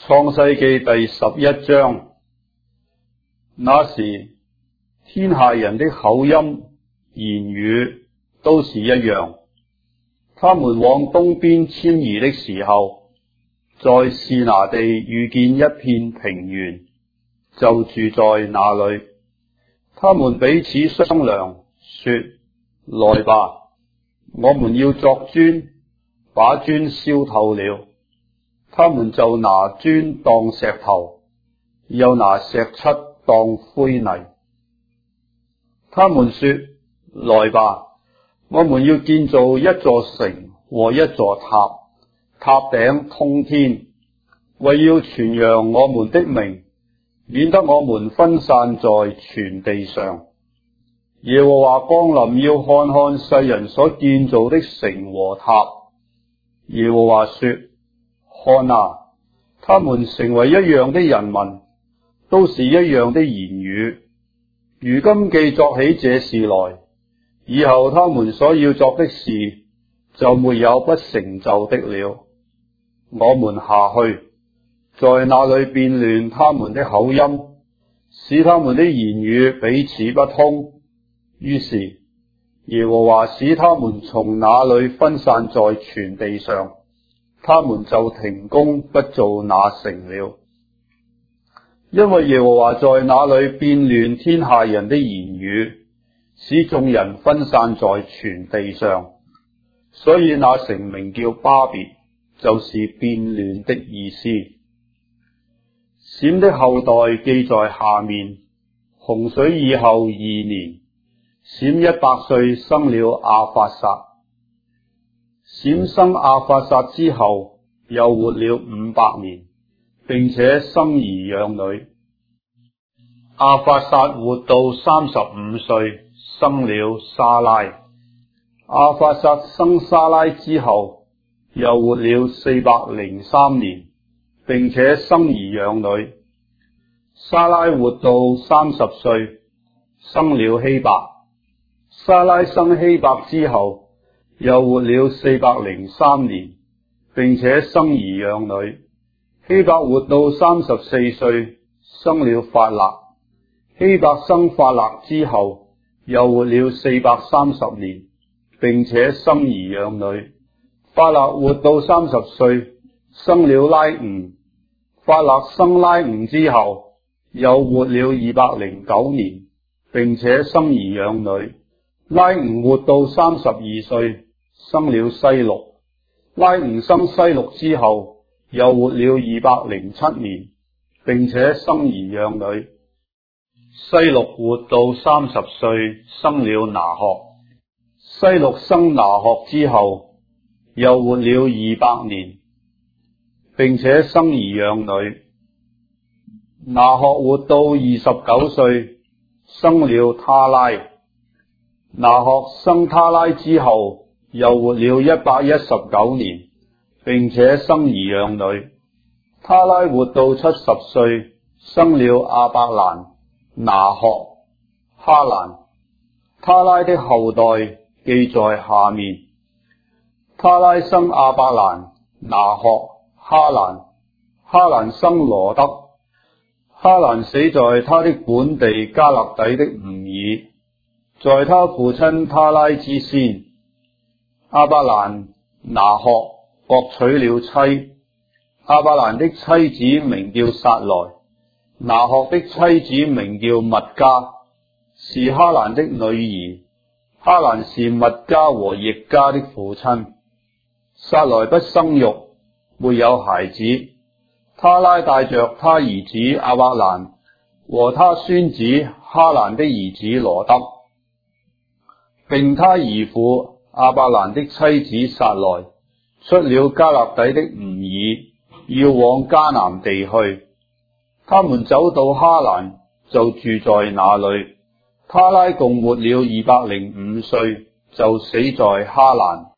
創世記第11章。那時，天下人的口音、言語都是一樣。他們往東邊遷移的時候，在示拿地遇見一片平原，就住在那裏。他們彼此商量，說：來吧，我們要作磚，把磚燒透了。他們就拿磚當石頭，又拿石漆當灰泥。他們說：來吧，我們要建造一座城和一座塔，塔頂通天，為要傳揚我們的名，免得我們分散在全地上。耶和華降臨，要看看世人所建造的城和塔。耶和華說：看啊，他們成為一樣的人民，都是一樣的言語。如今既作起這事來，以後他們所要作的事就沒有不成就的了。我們下去，在那裏變亂他們的口音，使他們的言語彼此不通。於是耶和華使他們從那裏分散在全地上，他們就停工不做那城了。因為耶和華在那裏變亂天下人的言語，使眾人分散在全地上，所以那城名叫巴別，就是變亂的意思。閃的後代記在下面。洪水以後2年，閃100歲生了亞法撒。閃生亞法撒之後，又活了500年，並且生兒養女。亞法撒活到35歲，生了沙拉。亞法撒生沙拉之後，又活了403年，並且生兒養女。沙拉活到30歲，生了希伯。沙拉生希伯之後，又活了403年，並且生兒養女。希伯活到34歲，生了法勒。希伯生法勒之後，又活了430年，並且生兒養女。法勒活到30歲，生了拉吾。法勒生拉吾之後，又活了209年，並且生兒養女。拉吾活到32歲，生了西錄。拉吾生西錄之後，又活了207年，並且生兒養女。西錄活到30歲，生了拿鶴。西錄生拿鶴之後，又活了200年，並且生兒養女。拿鶴活到29歲，生了他拉。拿鶴生他拉之後，又活了119年，並且生兒養女。他拉活到70歲，生了亞伯蘭、拿鶴、哈蘭。他拉的後代記在下面。他拉生亞伯蘭、拿鶴、哈蘭。哈蘭生羅得。哈蘭死在他的本地迦勒底的吾爾，在他父親他拉之先。亞伯蘭、拿鶴各娶了妻。亞伯蘭的妻子名叫撒萊，拿鶴的妻子名叫密迦，是哈蘭的女兒。哈蘭是密迦和易迦的父親。撒萊不生育，沒有孩子。他拉帶着他兒子亞伯蘭和他孫子哈蘭的兒子羅得，並他兒婦亞伯蘭的妻子撒萊，出了迦勒底的吾爾，要往迦南地去。他們走到哈蘭，就住在那裏。他拉共活了205歲，就死在哈蘭。